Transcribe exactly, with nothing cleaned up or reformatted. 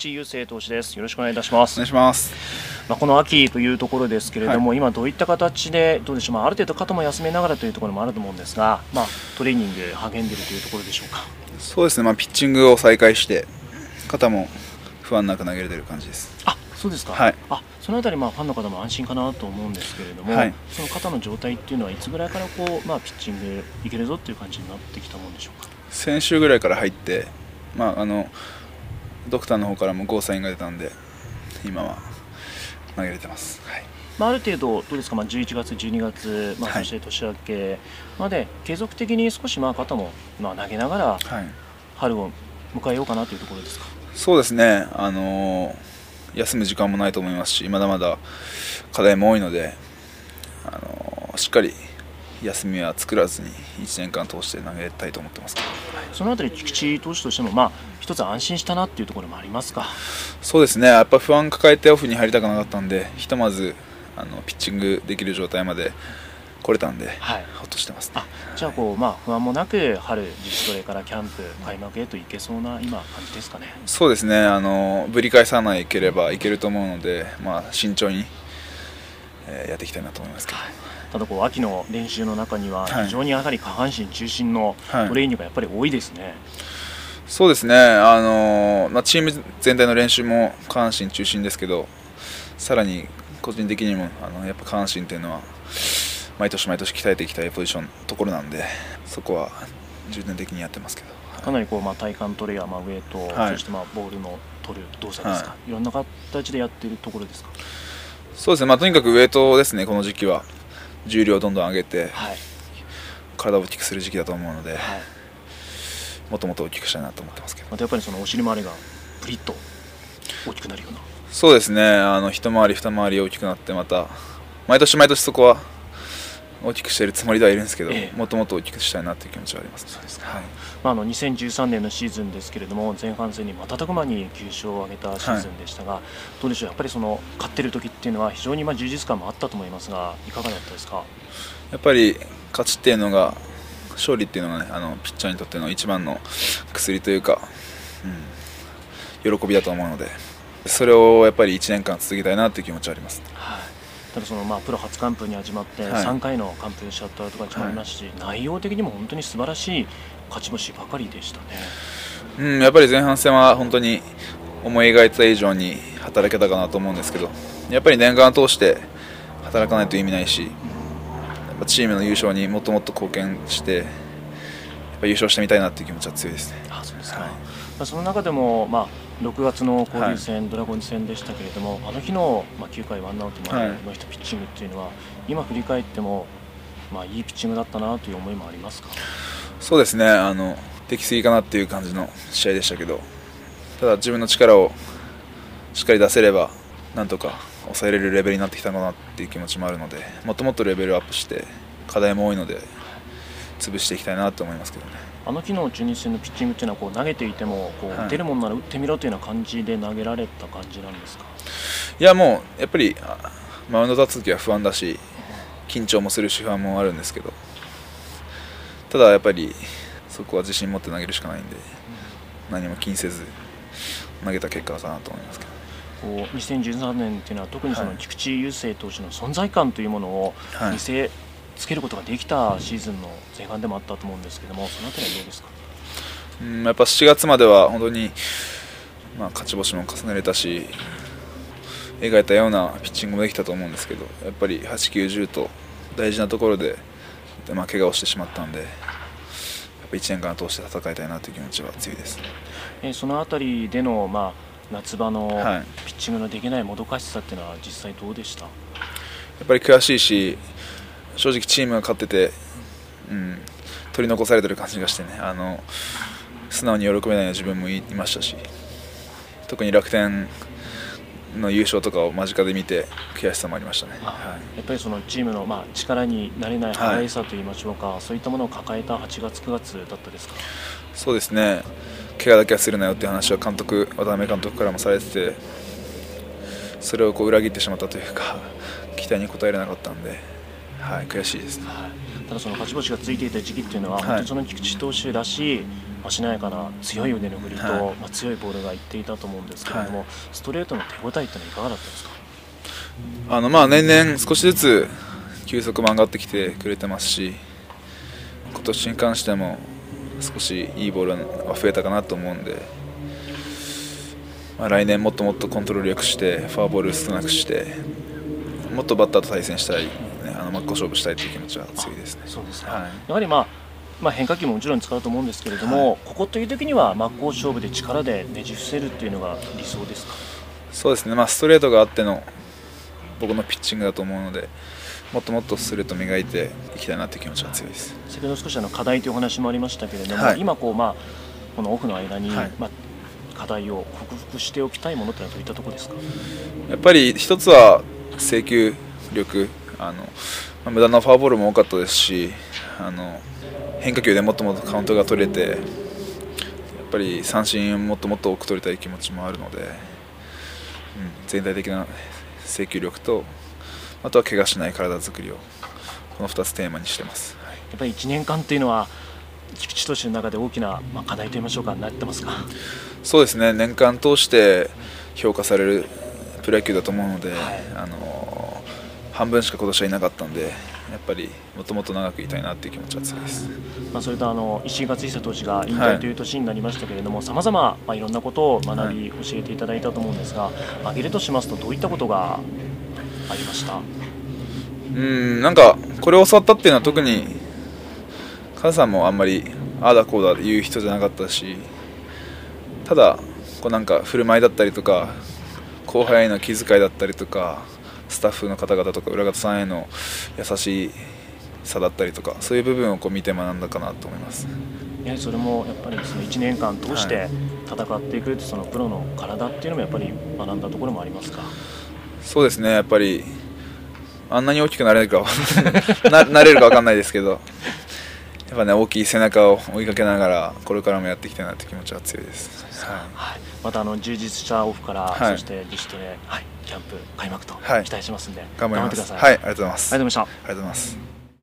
池雄星投手です。よろしくお願いいたします。 お願いします。 まあ、この秋というところですけれども、はい、今どういった形でどうでしょう、まあ、ある程度肩も休めながらというところもあると思うんですが、まあ、トレーニング励んでいるというところでしょうか。 そうですね、まあ、ピッチングを再開して肩も不安なく投げれている感じです。 あ、そうですか。 はい、 あ、そのあたり、まあ、ファンの方も安心かなと思うんですけれども、はい、その肩の状態っていうのはいつぐらいからこう、まあ、ピッチングいけるぞっていう感じになってきたもんでしょうか。 先週ぐらいから入って、まあ、あのドクターの方からもゴーサインが出たんで今は投げれてます。はい、 まあ、ある程度どうですか、まあ、じゅういちがつ、じゅうにがつ、まあ、そして年明けまで継続的に少しまあ肩もまあ投げながら春を迎えようかなというところですか。 そうですね、あのー、休む時間もないと思いますし、まだまだ課題も多いので、あのー、しっかり休みは作らずにいちねんかん通して投げたいと思ってます。 そのあたり菊池投手としても、まあ、一つ安心したなっていうところもありますか。 そうですね、やっぱ不安抱えてオフに入りたくなかったんで、ひとまずあのピッチングできる状態まで来れたんで、はい、ほっとしてます、ね。 あ、じゃあこう、まあ、不安もなく春自主トレからキャンプ開幕へといけそうな今感じですかね。 そうですね、あのぶり返さないければいけると思うので、まあ、慎重に、えー、やっていきたいなと思いますけど、はい、 ただこう秋の練習の中には非常にやはり下半身中心のトレーニングがやっぱり多いですね。はい、 そうですね、あのまあ、チーム全体の練習も下半身中心ですけど、さらに個人的にもあのやっぱ下半身っていうのは毎年毎年鍛えていきたいポジションのところなんで、そこは重点的にやってますけど、はい、 かなりこう、まあ、体幹トレや、まあ、ウエイト、はい、そしてまあボールの取る動作ですか、はい、いろんな形でやっているところですか。 そうですね、まあ、とにかくウエイトですね。この時期は重量をどんどん上げて、はい、体を大きくする時期だと思うので、はい、もっともっと大きくしたいなと思ってますけど、 またやっぱりそのお尻周りがプリッと大きくなるような。 そうですね、あの一回り二回り大きくなって、また毎年毎年そこは大きくしているつもりではいるんですけど、ええ、もっともっと大きくしたいなという気持ちはあります。 そうですか。はい、まあ、あのにせんじゅうさんねんのシーズンですけれども、前半戦に瞬く間にきゅう勝を挙げたシーズンでしたが、はい、どうでしょう、やっぱりその勝っている時っていうのは非常にまあ充実感もあったと思いますが、いかがだったですか。 やっぱり勝ちっていうのが、勝利っていうのがね、あのピッチャーにとっての一番の薬というか、うん、喜びだと思うので、それをやっぱりいちねんかん続けたいなという気持ちはあります。はい、 ただそのまあプロ初完封に始まってさんかいの完封シャットアウトが始まりますし、はい、内容的にも本当に素晴らしい勝ち星ばかりでしたね。 うん、やっぱり前半戦は本当に思い描いた以上に働けたかなと思うんですけど、やっぱり年間を通して働かないと意味ないし、やっぱチームの優勝にもっともっと貢献してやっぱ優勝してみたいなという気持ちは強いですね。 あ、そうですか。はい、その中でも、まあ、ろくがつの交流戦、はい、ドラゴンズ戦でしたけれども、あの日の、まあ、きゅうかいワンアウトまでの人ピッチングっていうのは、はい、今振り返っても、まあ、いいピッチングだったなという思いもありますか。 そうですね、あのできすぎかなっていう感じの試合でしたけど、ただ自分の力をしっかり出せればなんとか抑えれるレベルになってきたのかなっていう気持ちもあるので、もっともっとレベルアップして課題も多いので潰していきたいなと思いますけどね。 あの日の中日戦のピッチングっていうのはこう投げていてもこう、はい、打てるものなら打ってみろというような感じで投げられた感じなんですか。 いや、もうやっぱりマウンド立つ時は不安だし緊張もするし不安もあるんですけど、ただやっぱりそこは自信持って投げるしかないんで、何も気にせず投げた結果かなと思いますけど。 こうにせんじゅうさんねんというのは特にその菊池雄星投手の存在感というものを見せつけることができたシーズンの前半でもあったと思うんですけども、そのあたりはどうですか。 うん、やっぱしちがつまでは本当に、まあ、勝ち星も重ねれたし描いたようなピッチングもできたと思うんですけど、やっぱりはち、きゅう、じゅうと大事なところで、まあ、怪我をしてしまったんで、やっぱいちねんかん通して戦いたいなという気持ちは強いです。 えー、そのあたりでの、まあ、夏場のピッチングのできないもどかしさっていうのは実際どうでした。やっぱり悔しいし、正直チームが勝ってて、うん、取り残されてる感じがしてね、あの素直に喜べないような自分もいましたし、特に楽天の優勝とかを間近で見て悔しさもありましたね。 はい、やっぱりそのチームの、まあ、力になれない速さといいましょうか、はい、そういったものを抱えたはちがつくがつだったですか。 そうですね、怪我だけはするなよという話は監督渡辺監督からもされてて、それをこう裏切ってしまったというか期待に応えられなかったんで、 はい、悔しいですね。 はい、ただその勝ち星がついていた時期っていうのは、はい、本当にその菊池投手らしい、まあ、しなやかな強い腕の振りと、はい、まあ、強いボールがいっていたと思うんですけれども、はい、ストレートの手応えっていうのはいかがだったんですか？ あのまあ年々少しずつ球速も上がってきてくれてますし、今年に関しても少しいいボールが増えたかなと思うんで、まあ、来年もっともっとコントロールよくしてフォアボール少なくしてもっとバッターと対戦したい、ね、あの真っ向勝負したいという気持ちは強いですね。 そうですね、 はい、 やはり、まあまあ、変化球ももちろん使うと思うんですけれども、はい、ここという時には真っ向勝負で力でねじ伏せるっていうのが理想ですか？ そうですね、まあ、ストレートがあっての僕のピッチングだと思うので、もっともっとストレート磨いていきたいなという気持ちが強いです。 先ほど少しあの課題というお話もありましたけれども、はい、今こう、まあ、このオフの間に、はい、まあ、課題を克服しておきたいものというのはどういったところですか？ やっぱり一つは制球力、あの、まあ、無駄なフォアボールも多かったですし、あの変化球でもっともっとカウントが取れて、やっぱり三振をもっともっと多く取りたい気持ちもあるので、うん、全体的な制球力と、あとは怪我しない体作りをこのふたつテーマにしてます。 やっぱりいちねんかんというのは菊池投手の中で大きな、まあ、課題といいましょうか、なってますか？そうですね、年間通して評価されるプロ野球だと思うので、はい、あの半分しか今年はいなかったんで、やっぱりもっともっと長くいたいなという気持ちは強いです。 まあ、それとあの石井勝久投手が引退という年になりましたけれども、さまざまいろんなことを学び、教えていただいたと思うんですが、挙げるとしますとどういったことがありました？ うん、なんかこれを教わったっていうのは特にカズさんもあんまりああだこうだ言う人じゃなかったし、ただこうなんか振る舞いだったりとか後輩への気遣いだったりとかスタッフの方々とか裏方さんへの優しさだったりとか、そういう部分をこう見て学んだかなと思います。 やはりそれもやっぱりですね、いちねんかん通して戦っていくそのプロの体っていうのもやっぱり学んだところもありますか？ そうですね、やっぱりあんなに大きくなれるかな, なれるか分かんないですけど、やっぱね、大きい背中を追いかけながらこれからもやっていきたいなという気持ちは強いです。はいはい、またあの充実したオフから、はい、そして自主トレ、はい、キャンプ開幕と期待しますんで、はい、 頑張ります。 頑張ってください。 はい、ありがとうございます。 ありがとうございました。 ありがとうございます。